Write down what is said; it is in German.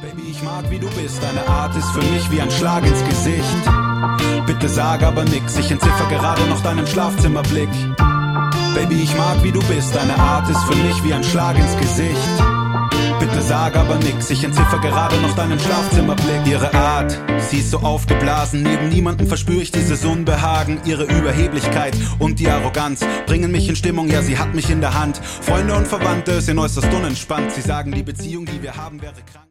Baby, ich mag wie du bist, deine Art ist für mich wie ein Schlag ins Gesicht. Bitte sag aber nix, ich entziffer gerade noch deinen Schlafzimmerblick. Baby, ich mag wie du bist, deine Art ist für mich wie ein Schlag ins Gesicht. Bitte sag aber nix, ich entziffer gerade noch deinen Schlafzimmerblick. Ihre Art, sie ist so aufgeblasen, neben niemandem verspür ich dieses Unbehagen. Ihre Überheblichkeit und die Arroganz bringen mich in Stimmung, ja sie hat mich in der Hand. Freunde und Verwandte sind äußerst unentspannt, sie sagen die Beziehung, die wir haben, wäre krank.